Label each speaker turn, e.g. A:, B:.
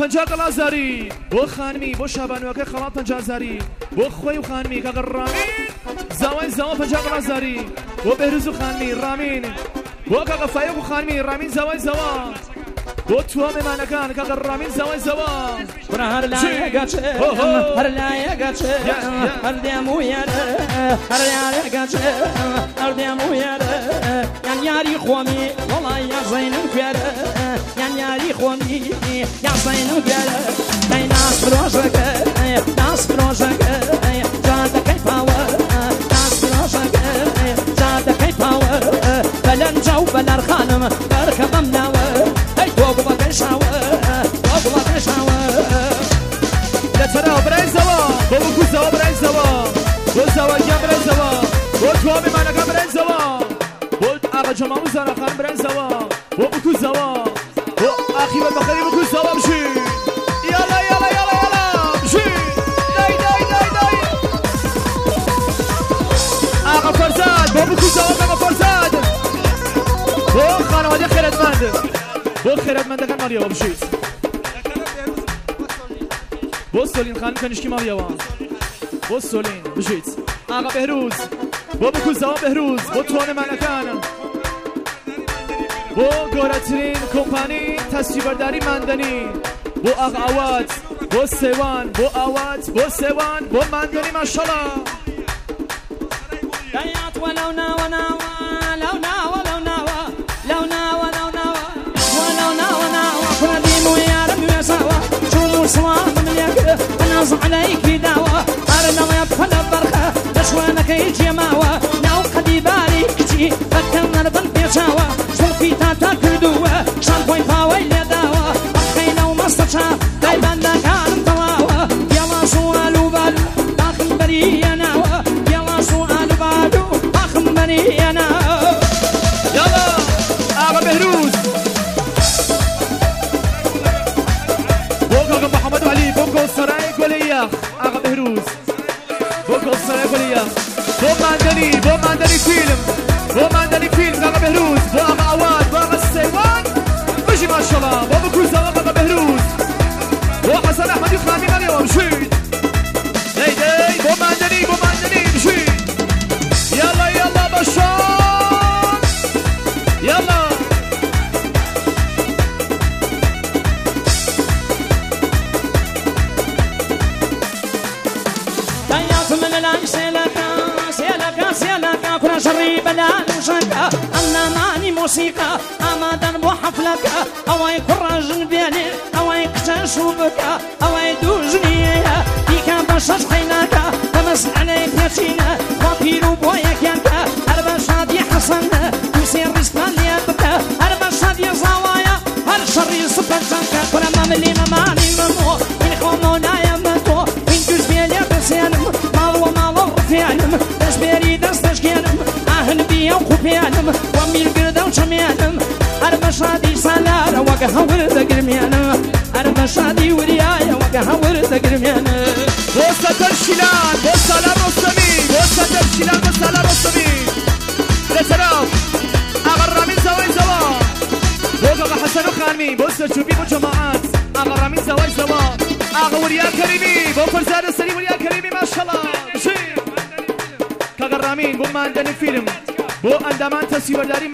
A: 50 قلازاری بو خانمی بو شابانوکه خلاط 50 زاری بو خوی و خانمی که رامین زوای زوا 50 قلازاری بو بهروز و خانمی رامین بو که فایق و خانمی رامین زوای زوا بو تو ممانکان که رامین زوای زوا
B: هر لایگاچه هر لایگاچه هر دمویاره هر لایگاچه هر دمویاره یان یاری خومی والله یا زینم کره یان یاری خومی یا زینم کره دای ناس بروزگه ناس بروزگه جاده کی پاور ناس بروزگه جاده کی پاور بلن جو بلر خانم برکبم ناور ای تو بابا شاور تو بابا شاور
A: ترى براي زوا بو زوا براي زوا بو زوا جا براي زوا بو توامي معنا كان براي زوا بو اغا جماعه زرا خان براي زوا بو زوا بو اخي بخير بو زوا مشي يلا يلا يلا يلا مشي داي داي داي داي اغا فرزاد بو زوا اغا فرزاد بو خانواده خیرتمند بو خیرتمند كان ماريا مشي بو سولين خانم کنشکی ماریوان بو سولین بجید آقا بهروز بو بکوز زوا بهروز بو توان منکان بو گورترین کمپانی تصویرداری مندنی بو آقا آوات بو سیوان بو آوات بو سیوان بو مندنی ماشالله
B: دایات ولو ناوا ناوا لو ناوا لو ناوا لو ناوا لو ناوا ولو ناوا ناوا فرديمو يا ربي سوا شو صواب ناز عليك دعوة أرنا ما يبخل برخة نشوانك يجي معوة ناو قدي بالي كتي فكرنا البنت يشاوة سلفي تاتا كردوة شامبوي باوي لداوة أخينا ومستشا دايما كان طواوة يلا سؤال بالو داخل بريا ناوة يلا سؤال بالو داخل بريا ناوة
A: يلا آغا بهروز بوكا محمد علي بوكو سراي قولياخ آغا بهروز بوكو سراي قولياخ بو ماندني فيلم بو ماندني فيلم آغا بهروز بو آغا عواد بو آغا السيوان بجي ما شاء الله بو بكوز آغا بهروز بو حسن أحمد يخاني مريم مشيد داي داي بو ماندني مشيد يلا يلا بشار يلا
B: شري بلال وشكا أنا ماني موسيقى أما درب حفلك أو يكرج بيني أو يكتش بك أو يدوجني فيك بشر حينك تمس عليك نشينا وبيرو بويك ينك أربع شادي حسن يصير رسمان يبكى أربع شادي زوايا هر شري صفر جنك كل ما ملي ماني منو من خمونا يمتو من جوز بيلي بسيانم مالو مالو رفيانم تشبيري دستش كيانم بيا وخبيانم ومير قردة وشميانم أربع شادي سالارة وقها ورد قرميانم أربع شادي وريايا وقها ورد قرميانم
A: وسط الشلال وسالار رستمي وسط الشلال وسالار رستمي لتراف أغا رامين زواي زوا بوغا حسن وخانمي بو سرشوبي بو جماعات أغا رامين زواي زوا أغا وريا كريمي بو فرزاد السري وريا كريمي ما شاء الله شير كاغا رامين بو ماندني فيلم بو اندامان تصویرداری